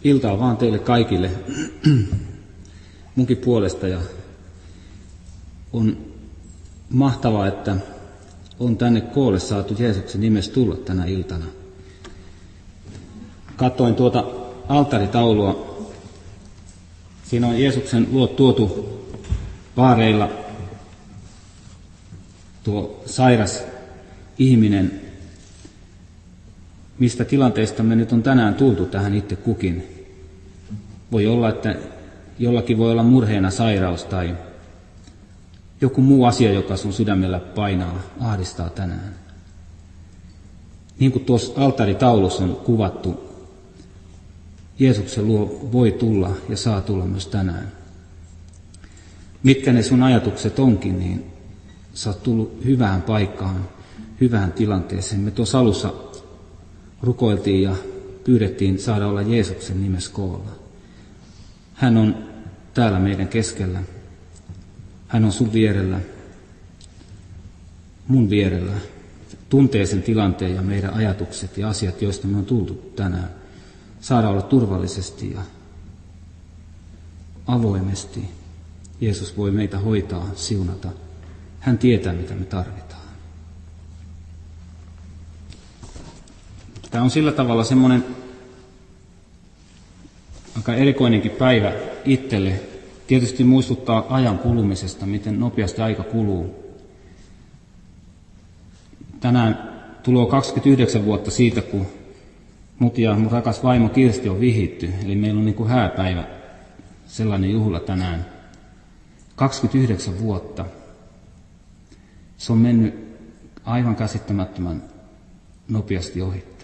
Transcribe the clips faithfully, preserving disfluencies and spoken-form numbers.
Iltaa vaan teille kaikille munkin puolesta, ja on mahtavaa, että on tänne koolle saatu Jeesuksen nimessä tulla tänä iltana. Katsoin tuota altaritaulua. Siinä on Jeesuksen luo tuotu vaareilla tuo sairas ihminen. Mistä tilanteesta me nyt on tänään tultu tähän itse kukin? Voi olla, että jollakin voi olla murheena sairaus tai joku muu asia, joka sun sydämellä painaa, ahdistaa tänään. Niin kuin tuossa altaritaulussa on kuvattu, Jeesuksen luo voi tulla ja saa tulla myös tänään. Mitkä ne sun ajatukset onkin, niin sä oot tullut hyvään paikkaan, hyvään tilanteeseen. Me tuossa alussa rukoiltiin ja pyydettiin saada olla Jeesuksen nimessä koolla. Hän on täällä meidän keskellä. Hän on sun vierellä, mun vierellä. Tuntee sen tilanteen ja meidän ajatukset ja asiat, joista me on tultu tänään. Saada olla turvallisesti ja avoimesti. Jeesus voi meitä hoitaa, siunata. Hän tietää, mitä me tarvitaan. Tämä on sillä tavalla semmoinen aika erikoinenkin päivä itselle. Tietysti muistuttaa ajan kulumisesta, miten nopeasti aika kuluu. Tänään tulee kaksikymmentäyhdeksän vuotta siitä, kun mut ja mun rakas vaimo Kirsti on vihitty. Eli meillä on niin kuin hääpäivä, sellainen juhla tänään. kaksikymmentäyhdeksän vuotta. Se on mennyt aivan käsittämättömän nopeasti ohitte.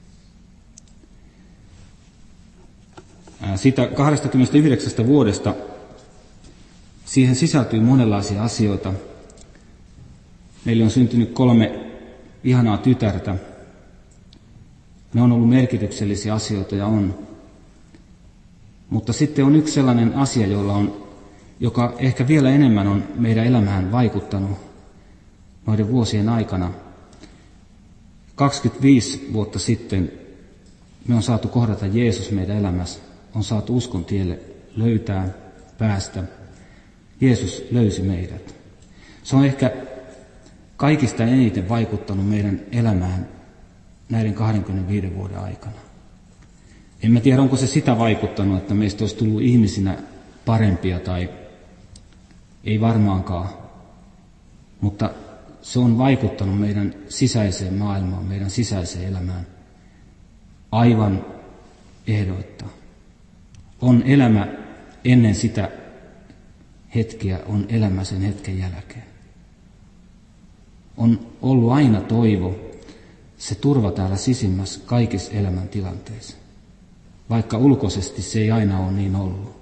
Siitä kaksikymmentäyhdeksän vuodesta siihen sisältyy monenlaisia asioita. Meille on syntynyt kolme ihanaa tytärtä. Ne on ollut merkityksellisiä asioita ja on. Mutta sitten on yksi sellainen asia, jolla on, joka ehkä vielä enemmän on meidän elämään vaikuttanut noiden vuosien aikana. kaksikymmentäviisi vuotta sitten me on saatu kohdata Jeesus meidän elämässä. On saatu uskon tielle löytää, päästä. Jeesus löysi meidät. Se on ehkä kaikista eniten vaikuttanut meidän elämään näiden kaksikymmentäviiden vuoden aikana. En mä tiedä, onko se sitä vaikuttanut, että meistä olisi tullut ihmisinä parempia tai ei varmaankaan. Mutta se on vaikuttanut meidän sisäiseen maailmaan, meidän sisäiseen elämään aivan ehdoitta. On elämä ennen sitä hetkeä, on elämä sen hetken jälkeen. On ollut aina toivo, se turva täällä sisimmässä kaikissa elämäntilanteissa. Vaikka ulkoisesti se ei aina ole niin ollut.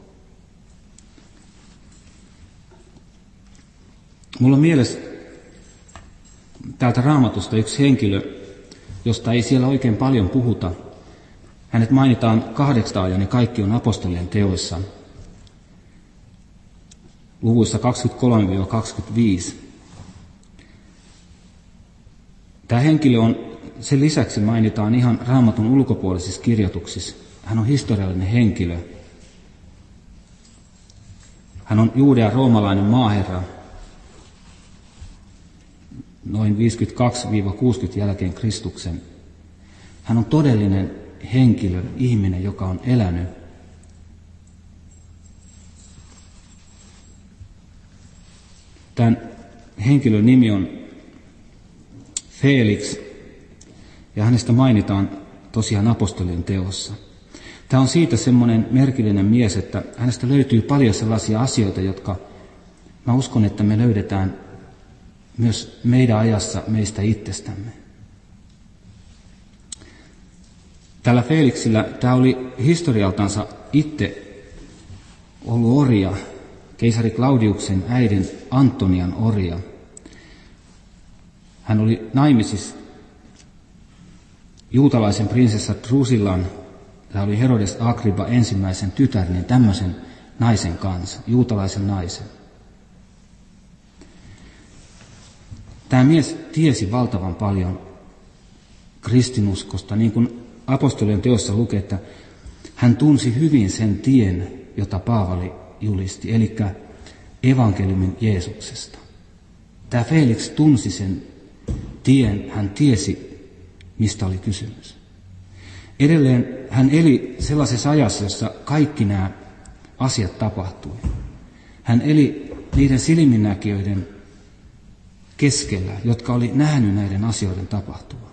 Mulla on mielessä täältä Raamatusta yksi henkilö, josta ei siellä oikein paljon puhuta. Hänet mainitaan kahdeksaan ja ne kaikki on apostolien teoissa. Luvuissa kaksikymmentäkolme kaksikymmentäviisi. Tämä henkilö on, sen lisäksi mainitaan ihan Raamatun ulkopuolisissa kirjoituksissa. Hän on historiallinen henkilö. Hän on Juudean roomalainen maaherra. Noin viisikymmentäkaksi kuusikymmentä jälkeen Kristuksen. Hän on todellinen henkilö, ihminen, joka on elänyt. Tämän henkilön nimi on Felix, ja hänestä mainitaan tosiaan apostolien teossa. Tämä on siitä semmoinen merkillinen mies, että hänestä löytyy paljon sellaisia asioita, jotka mä uskon, että me löydetään myös meidän ajassa meistä itsestämme. Tällä Felixillä tämä oli historialtansa itse ollut orja, keisari Claudiuksen äidin Antonian orja. Hän oli naimisissa juutalaisen prinsessa Drusillan, tämä oli Herodes Agrippa ensimmäisen tytär, niin tämmöisen naisen kanssa, juutalaisen naisen. Tämä mies tiesi valtavan paljon kristinuskosta, niin kuin apostolien teossa lukee, että hän tunsi hyvin sen tien, jota Paavali julisti, eli evankeliumin Jeesuksesta. Tämä Felix tunsi sen tien, hän tiesi, mistä oli kysymys. Edelleen hän eli sellaisessa ajassa, jossa kaikki nämä asiat tapahtui. Hän eli niiden silminnäkijöiden keskellä, jotka oli nähnyt näiden asioiden tapahtuvan.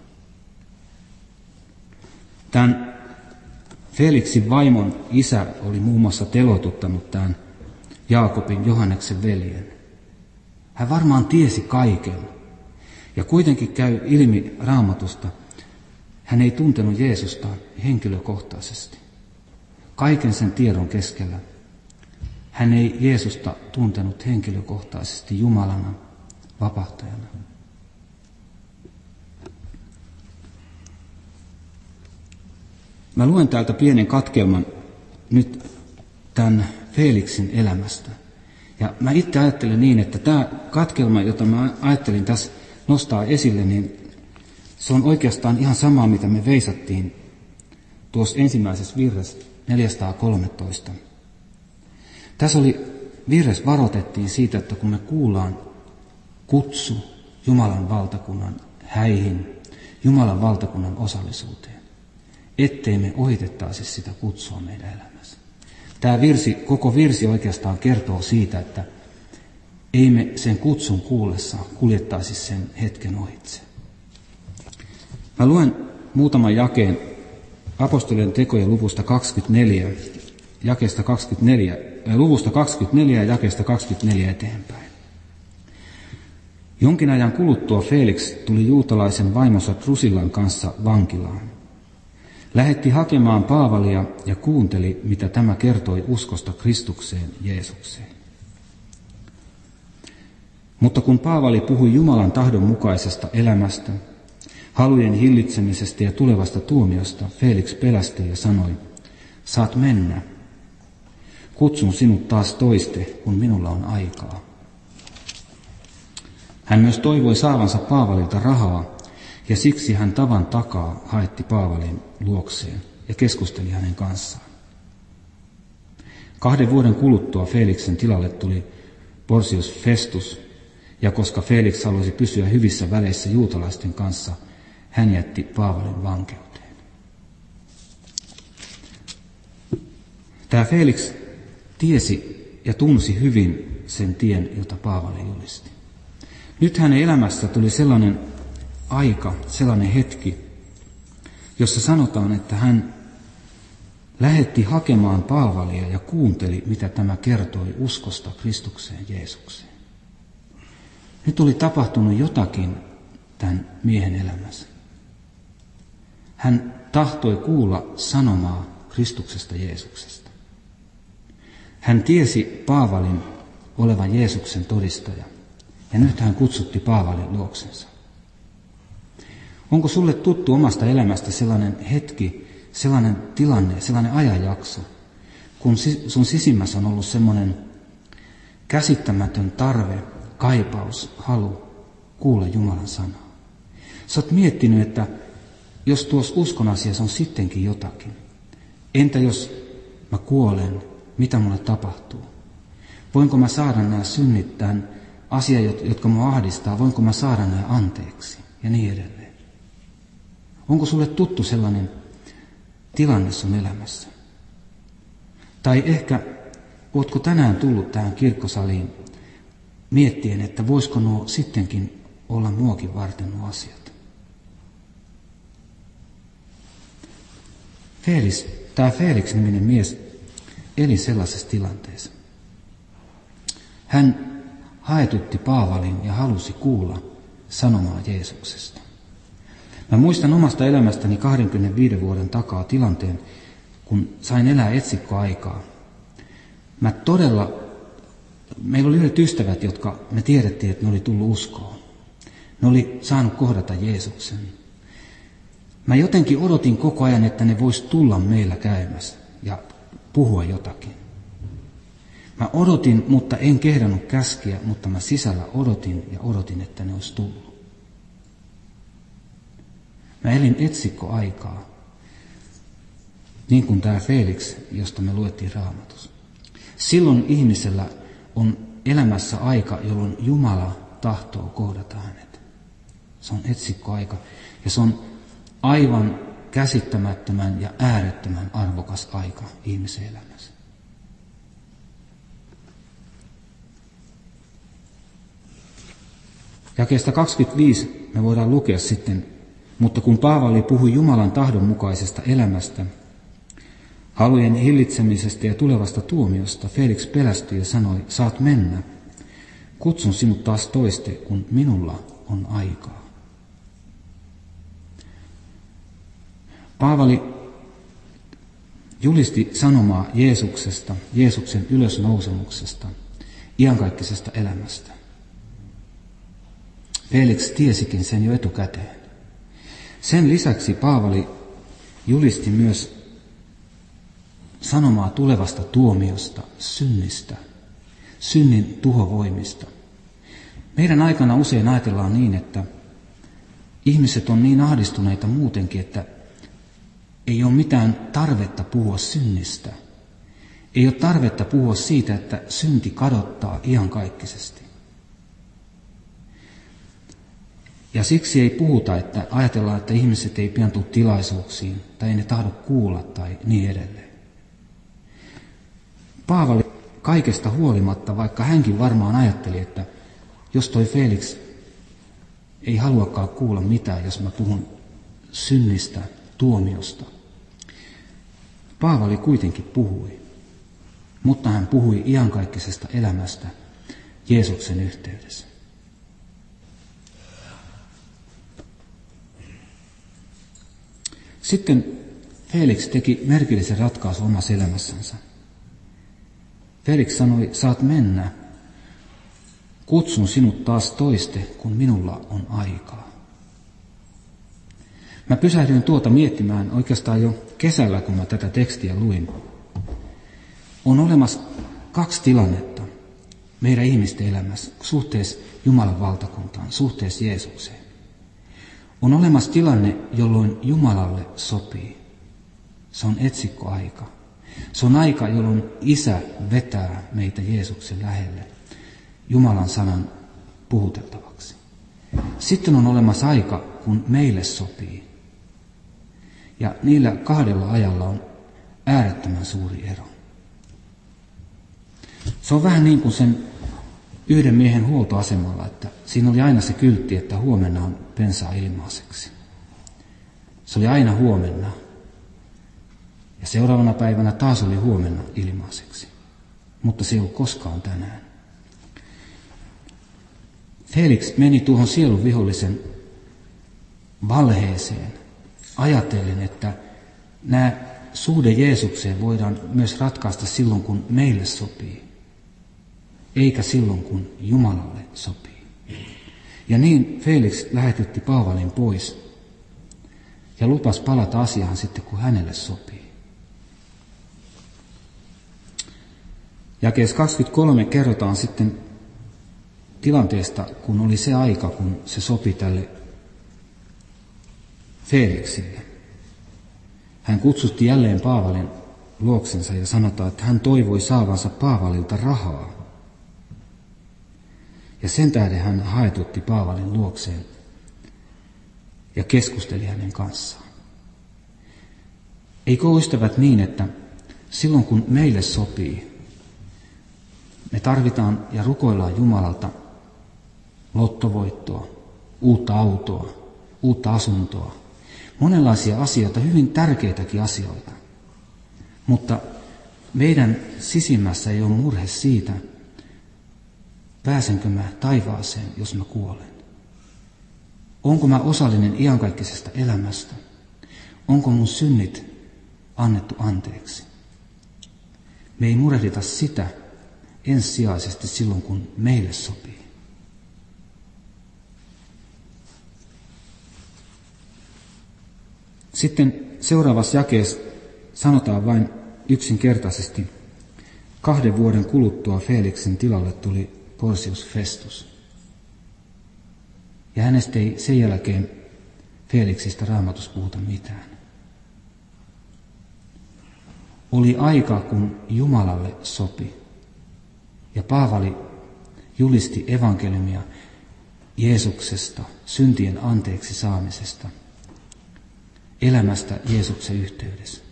Tämän Felixin vaimon isä oli muun muassa telotuttanut tämän Jaakobin, Johanneksen veljen. Hän varmaan tiesi kaiken. Ja kuitenkin käy ilmi Raamatusta, hän ei tuntenut Jeesusta henkilökohtaisesti. Kaiken sen tiedon keskellä hän ei Jeesusta tuntenut henkilökohtaisesti Jumalana, vapahtajana. Mä luen täältä pienen katkelman nyt tämän Felixin elämästä. Ja mä itse ajattelen niin, että tämä katkelma, jota mä ajattelin tässä nostaa esille, niin se on oikeastaan ihan samaa, mitä me veisattiin tuossa ensimmäisessä virressä neljäsataakolmetoista. Tässä oli virressä varoitettiin siitä, että kun me kuullaan kutsu Jumalan valtakunnan häihin, Jumalan valtakunnan osallisuuteen, ettei me ohitettaisi sitä kutsua meidän elämässä. Tämä virsi, koko virsi oikeastaan kertoo siitä, että ei me sen kutsun kuullessa kuljettaisi sen hetken ohitse. Mä luen muutaman jakeen apostolien tekojen luvusta kaksikymmentäneljä, jakeesta kaksikymmentäneljä, äh, luvusta kaksikymmentäneljä ja jakeesta kaksikymmentäneljä eteenpäin. Jonkin ajan kuluttua Felix tuli juutalaisen vaimonsa Drusillan kanssa vankilaan. Lähetti hakemaan Paavalia ja kuunteli, mitä tämä kertoi uskosta Kristukseen Jeesukseen. Mutta kun Paavali puhui Jumalan tahdon mukaisesta elämästä, halujen hillitsemisestä ja tulevasta tuomiosta, Felix pelästyi ja sanoi, saat mennä. Kutsun sinut taas toiste, kun minulla on aikaa. Hän myös toivoi saavansa Paavalilta rahaa, ja siksi hän tavan takaa haetti Paavalin luokseen ja keskusteli hänen kanssaan. Kahden vuoden kuluttua Felixin tilalle tuli Porcius Festus, ja koska Felix halusi pysyä hyvissä väleissä juutalaisten kanssa, hän jätti Paavalin vankeuteen. Tämä Felix tiesi ja tunsi hyvin sen tien, jota Paavali julisti. Nyt hänen elämässä tuli sellainen aika, sellainen hetki, jossa sanotaan, että hän lähetti hakemaan Paavalia ja kuunteli, mitä tämä kertoi uskosta Kristukseen Jeesukseen. Nyt oli tapahtunut jotakin tämän miehen elämässä. Hän tahtoi kuulla sanomaa Kristuksesta Jeesuksesta. Hän tiesi Paavalin olevan Jeesuksen todistaja, ja nyt hän kutsutti Paavalin luoksensa. Onko sulle tuttu omasta elämästä sellainen hetki, sellainen tilanne, sellainen ajanjakso, kun sun sisimmässä on ollut semmoinen käsittämätön tarve, kaipaus, halu kuulla Jumalan sanaa? Sä oot miettinyt, että jos tuossa uskon asiassa on sittenkin jotakin, entä jos mä kuolen, mitä mulle tapahtuu? Voinko mä saada nämä synnit, tämän asiat, jotka mua ahdistaa, voinko mä saada nämä anteeksi ja niin edelleen? Onko sulle tuttu sellainen tilanne sun elämässä? Tai ehkä ootko tänään tullut tähän kirkkosaliin miettien, että voisiko nuo sittenkin olla muakin varten nuo asiat? Felix, tämä Felix-niminen mies eli sellaisessa tilanteessa. Hän haetutti Paavalin ja halusi kuulla sanomaa Jeesuksesta. Mä muistan omasta elämästäni kaksikymmentäviiden vuoden takaa tilanteen, kun sain elää etsikkoaikaa. Mä todella, meillä oli yhdet ystävät, jotka me tiedettiin, että ne oli tullut uskoon. Ne oli saanut kohdata Jeesuksen. Mä jotenkin odotin koko ajan, että ne vois tulla meillä käymässä ja puhua jotakin. Mä odotin, mutta en kehdannut käskeä, mutta mä sisällä odotin ja odotin, että ne olisi tullut. Mä elin etsikkoaikaa. niin kuin tämä Felix, josta me luettiin Raamatussa. Silloin ihmisellä on elämässä aika, jolloin Jumala tahtoo kohdata hänet. Se on etsikkoaika ja se on aivan käsittämättömän ja äärettömän arvokas aika ihmisen elämässä. Jakeesta kaksikymmentäviisi me voidaan lukea sitten, mutta kun Paavali puhui Jumalan tahdon mukaisesta elämästä, halujen hillitsemisestä ja tulevasta tuomiosta, Felix pelästyi ja sanoi, saat mennä. Kutsun sinut taas toiste, kun minulla on aikaa. Paavali julisti sanomaa Jeesuksesta, Jeesuksen ylösnousemuksesta, iankaikkisesta elämästä. Felix tiesikin sen jo etukäteen. Sen lisäksi Paavali julisti myös sanomaa tulevasta tuomiosta, synnistä, synnin tuhovoimista. Meidän aikana usein ajatellaan niin, että ihmiset on niin ahdistuneita muutenkin, että ei ole mitään tarvetta puhua synnistä. Ei ole tarvetta puhua siitä, että synti kadottaa iankaikkisesti. Ja siksi ei puhuta, että ajatellaan, että ihmiset ei pian tule tilaisuuksiin, tai ei ne tahdo kuulla, tai niin edelleen. Paavali kaikesta huolimatta, vaikka hänkin varmaan ajatteli, että jos toi Felix ei haluakaan kuulla mitään, jos mä puhun synnistä, tuomiosta. Paavali kuitenkin puhui, mutta hän puhui iankaikkisesta elämästä Jeesuksen yhteydessä. Sitten Felix teki merkillisen ratkaisun omassa elämässänsä. Felix sanoi, saat mennä. Kutsun sinut taas toiste, kun minulla on aikaa. Mä pysähdyin tuota miettimään oikeastaan jo kesällä, kun mä tätä tekstiä luin. On olemassa kaksi tilannetta meidän ihmisten elämässä suhteessa Jumalan valtakuntaan, suhteessa Jeesukseen. On olemassa tilanne, jolloin Jumalalle sopii. Se on etsikkoaika. Se on aika, jolloin Isä vetää meitä Jeesuksen lähelle Jumalan sanan puhuteltavaksi. Sitten on olemassa aika, kun meille sopii. Ja niillä kahdella ajalla on äärettömän suuri ero. Se on vähän niin kuin sen yhden miehen huoltoasemalla, että siinä oli aina se kyltti, että huomenna on bensaa ilmaiseksi. Se oli aina huomenna. Ja seuraavana päivänä taas oli huomenna ilmaiseksi. Mutta se ei ollut koskaan tänään. Felix meni tuohon sielun vihollisen valheeseen, ajatellen, että nämä suhde Jeesukseen voidaan myös ratkaista silloin, kun meille sopii, eikä silloin, kun Jumalalle sopii. Ja niin Felix lähetytti Paavalin pois ja lupasi palata asiaan sitten, kun hänelle sopii. Jakeessa kaksikymmentäkolme kerrotaan sitten tilanteesta, kun oli se aika, kun se sopi tälle Felixille. Hän kutsutti jälleen Paavalin luoksensa ja sanotaan, että hän toivoi saavansa Paavalilta rahaa. Ja sen tähden hän haetutti Paavalin luokseen ja keskusteli hänen kanssaan. Eikö ystävät niin, että silloin kun meille sopii, me tarvitaan ja rukoillaan Jumalalta lottovoittoa, uutta autoa, uutta asuntoa, monenlaisia asioita, hyvin tärkeitäkin asioita. Mutta meidän sisimmässä ei ole murhe siitä, pääsenkö mä taivaaseen, jos mä kuolen. Onko mä osallinen iankaikkisesta elämästä? Onko mun synnit annettu anteeksi? Me ei murehdita sitä ensisijaisesti silloin, kun meille sopii. Sitten seuraavassa jakeessa sanotaan vain yksinkertaisesti, kahden vuoden kuluttua Felixin tilalle tuli Porcius Festus. Ja hänestä ei sen jälkeen Felixistä Raamatussa puhuta mitään. Oli aika, kun Jumalalle sopi. Ja Paavali julisti evankeliumia Jeesuksesta, syntien anteeksi saamisesta, elämästä Jeesuksen yhteydessä.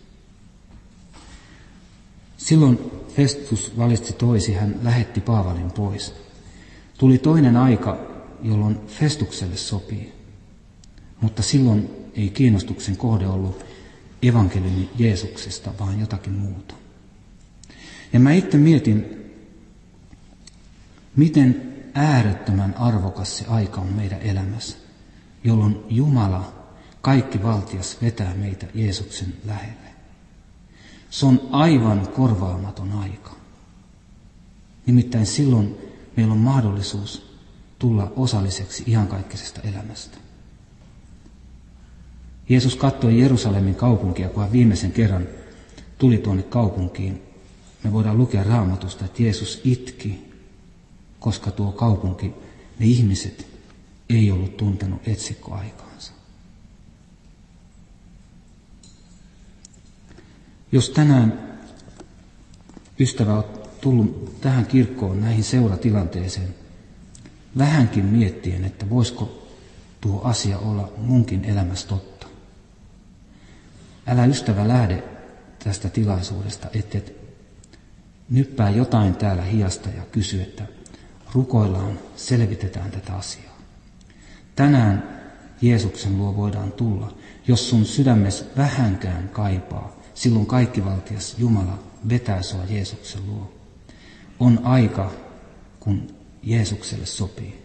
Silloin Festus valitsi toisi, hän lähetti Paavalin pois. Tuli toinen aika, jolloin Festukselle sopii, mutta silloin ei kiinnostuksen kohde ollut evankeliumi Jeesuksesta, vaan jotakin muuta. Ja mä itse mietin, miten äärettömän arvokas se aika on meidän elämässä, jolloin Jumala, kaikki valtias, vetää meitä Jeesuksen lähelle. Se on aivan korvaamaton aika. Nimittäin silloin meillä on mahdollisuus tulla osalliseksi iankaikkisesta elämästä. Jeesus katsoi Jerusalemin kaupunkia, kun hän viimeisen kerran tuli tuonne kaupunkiin. Me voidaan lukea Raamatusta, että Jeesus itki, koska tuo kaupunki, ne ihmiset, ei ollut tuntenut etsikkoaikaansa. Jos tänään ystävä on tullut tähän kirkkoon, näihin seuratilanteeseen, vähänkin miettien, että voisiko tuo asia olla munkin elämässä totta. Älä ystävä lähde tästä tilaisuudesta, ettet nyppää jotain täällä hiasta ja kysy, että rukoillaan, selvitetään tätä asiaa. Tänään Jeesuksen luo voidaan tulla, jos sun sydämessä vähänkään kaipaa, silloin kaikkivaltias Jumala vetää sua Jeesuksen luo. On aika, kun Jeesukselle sopii.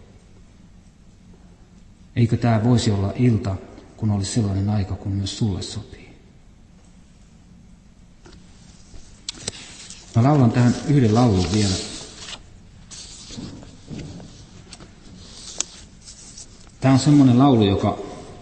Eikö tämä voisi olla ilta, kun olisi sellainen aika, kun myös sulle sopii? Mä laulan tähän yhden laulun vielä. Tämä on semmoinen laulu, joka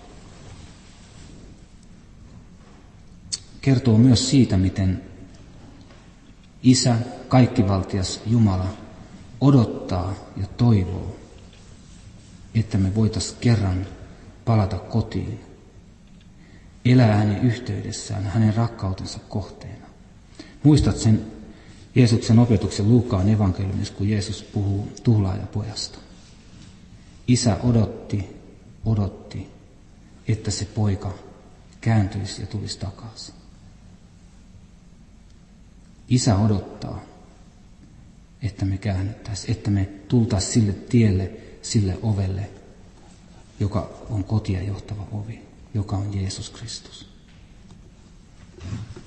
kertoo myös siitä, miten Isä, kaikkivaltias Jumala, odottaa ja toivoo, että me voitaisiin kerran palata kotiin, elää hänen yhteydessään, hänen rakkautensa kohteena. Muistat sen Jeesuksen opetuksen Luukkaan evankeliumissa, kun Jeesus puhuu tuhlaajapojasta. Isä odotti, odotti, että se poika kääntyisi ja tulisi takaisin. Isä odottaa, että me käännyttäisiin, että me tultaisiin sille tielle, sille ovelle, joka on kotia johtava ovi, joka on Jeesus Kristus.